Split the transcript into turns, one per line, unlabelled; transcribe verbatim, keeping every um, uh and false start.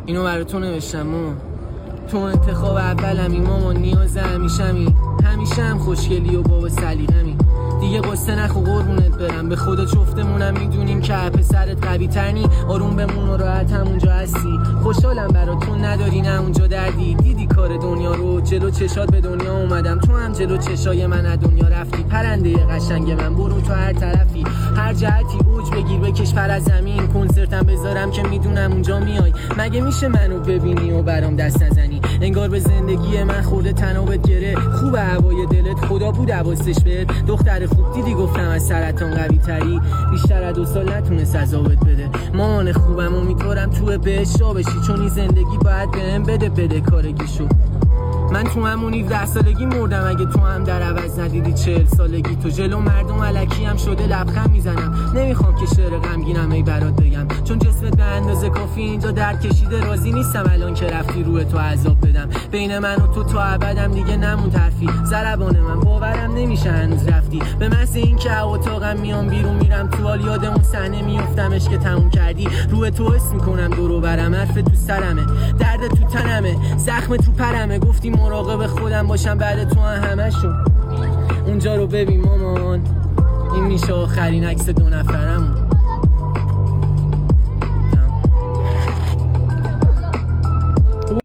اینو برای تو نوشتم مامان. تو انتخاب اولمی مامان، نیاز همیشمی، همیشه هم خوشگلی و بابا سلیقمی. دیگه قصه نخو قربونت برم، به خدا جفتمونم میدونیم که پسرت قوی ترنی. آروم بمون و راحت همونجا هستی، خوشحالم براتون نداری نه اونجا دردی. دیدی کار دنیا رو، جلو چشات به دنیا اومدم، تو هم جلو چشای من از دنیا رفتی. پرنده قشنگ من برو تو هر طرفی، هر جهتی اوج بگیر بکش پر از زمین. کنسرتم بذارم که میدونم اونجا میای، مگه میشه منو ببینی و برام دست نزنی؟ انگار به زندگی من خورده تنابت گره. خوب هوای دلت خدا بود حواسش بهت، دختر خوب دیدی گفتم از سرطان قوی تری. بیشتر از دو سال نتونست عذابت بده. مامان خوبم امیدوارم تو بهش جا بشی، چون این زندگی باید بهم بده بده کارگیشو. من تو همون هفده سالگی مردم، اگه تو هم در عوض ندیدی چهل سالگی. تو جلو مردم الکی هم شده لبخند میزنم. نمیخوام که شعر غمگینم ای برات بگم، چون جسمت به اندازه کافی اینجا درد کشیده. راضی نیستم الان که رفتی روی تو عذاب بدم. بین من و تو تا ابدم دیگه نمون حرفی. ضربان من باورم نمیشه هنوز رفتی. به محض اینکه اتاقم میام بیرون میرم تو حال، یاد اون صحنه میافتمش که تموم کردی. روی تو حس میکنم دور و برم، حرف تو سرمه، درد تو تنمه، زخم تو پرمه. گفتی مراقب خودم باشم بعد تو هم همشون. اونجا رو ببین مامان، این میشه آخرین عکس دو نفرمون.